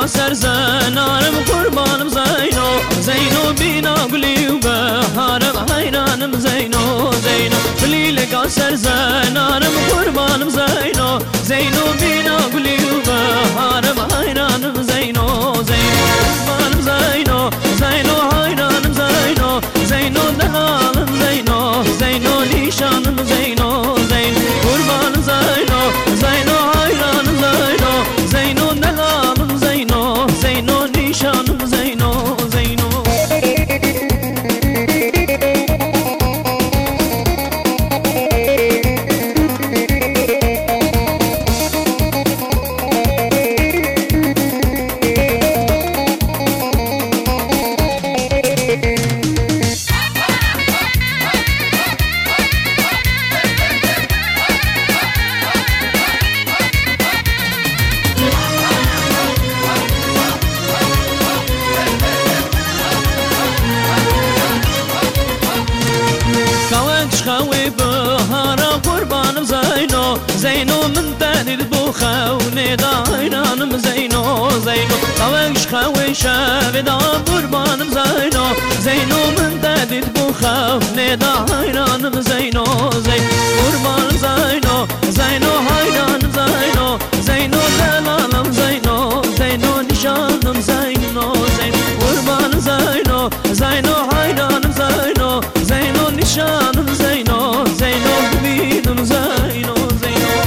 سر زنارم قربانم زینو زینو بینا گلی و بهارم حیرانم زینو زینو بلیل سر زنارم قربانم زینو زینو بینا گلی و بهارم حیرانم زینو زینو قربانم زینو زینو حیرانم زینو زینو دلالم زینو زینو نیشانم زینو زینو قربانم زینو زینو حیرانم زینو زینو دلالم زینو زینو نیشانم زینو زینو خوي بهارا قربانم زينو زينو من تاني بخوني دايرانم زينو زينو خوي شابدا قربانم زينو زينو من تاني بخوني دايرانم زينو زينو قربانم زينو زينو حيرانم زينو زينو دلالم زينو زينو نشانم زينو زينو قربانم زينو زينو حيرانم زينو زينو نشانم زينو زينو بيدم زينو زينو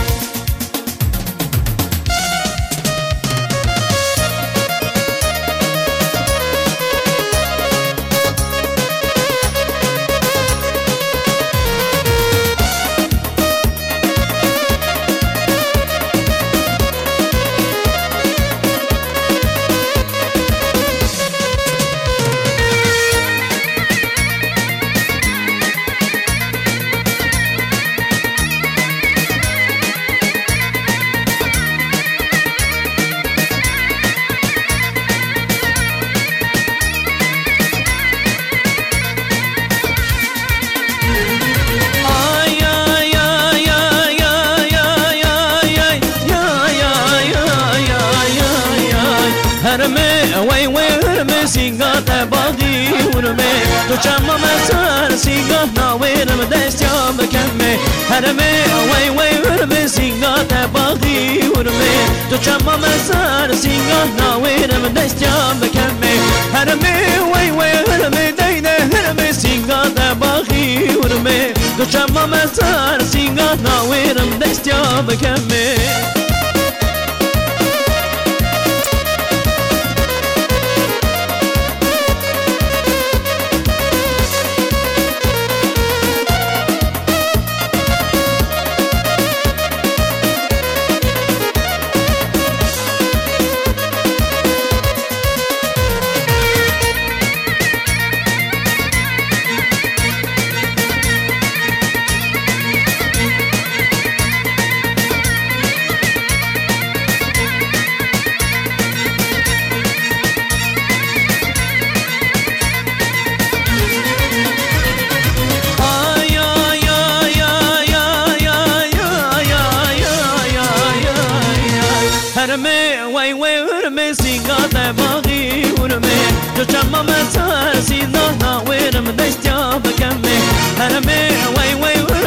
هرمي وي وي هرمي سيغات باغي ورمي تو چما مسار سيغات ناويرم دستيام بكمي هرمي وي وي هرمي سيغات باغي ورمي تو چما مسار سيغات ناويرم دستيام بكمي هرمي وي وي هرمي دينه هرمي سيغات باغي ورمي تو چما مسار سيغات ناويرم دستيام بكمي هرمي وي وي هرمي سيغات باغي ورمي تو چما مسار سينا ناويرم دستيا بكمي هرمي وي وي